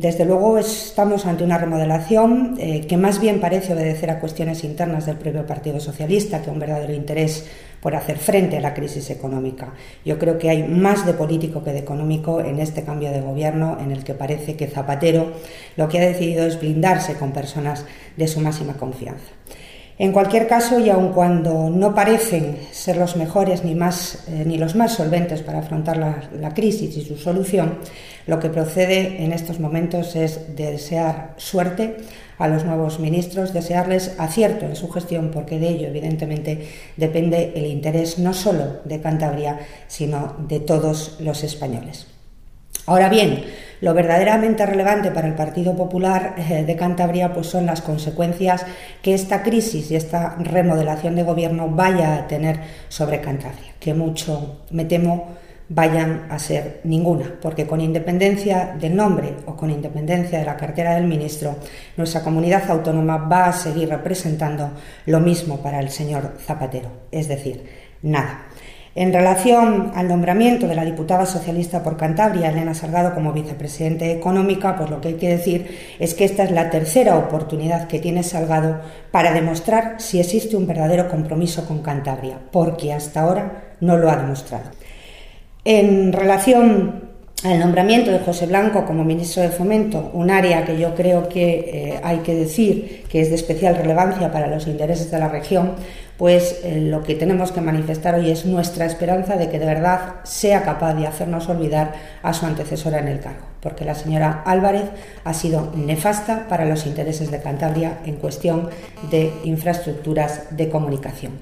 Desde luego estamos ante una remodelación que más bien parece obedecer a cuestiones internas del propio Partido Socialista que a un verdadero interés por hacer frente a la crisis económica. Yo creo que hay más de político que de económico en este cambio de gobierno, en el que parece que Zapatero lo que ha decidido es blindarse con personas de su máxima confianza. En cualquier caso, y aun cuando no parecen ser los mejores ni los más solventes para afrontar la crisis y su solución, lo que procede en estos momentos es desear suerte a los nuevos ministros, desearles acierto en su gestión, porque de ello, evidentemente, depende el interés no solo de Cantabria, sino de todos los españoles. Ahora bien, lo verdaderamente relevante para el Partido Popular de Cantabria pues son las consecuencias que esta crisis y esta remodelación de gobierno vaya a tener sobre Cantabria, que mucho me temo vayan a ser ninguna, porque con independencia del nombre o con independencia de la cartera del ministro, nuestra comunidad autónoma va a seguir representando lo mismo para el señor Zapatero, es decir, nada. En relación al nombramiento de la diputada socialista por Cantabria, Elena Salgado, como vicepresidente económica, pues lo que hay que decir es que esta es la tercera oportunidad que tiene Salgado para demostrar si existe un verdadero compromiso con Cantabria, porque hasta ahora no lo ha demostrado. En relación al nombramiento de José Blanco como ministro de Fomento, un área que yo creo que hay que decir que es de especial relevancia para los intereses de la región, pues lo que tenemos que manifestar hoy es nuestra esperanza de que de verdad sea capaz de hacernos olvidar a su antecesora en el cargo, porque la señora Álvarez ha sido nefasta para los intereses de Cantabria en cuestión de infraestructuras de comunicación.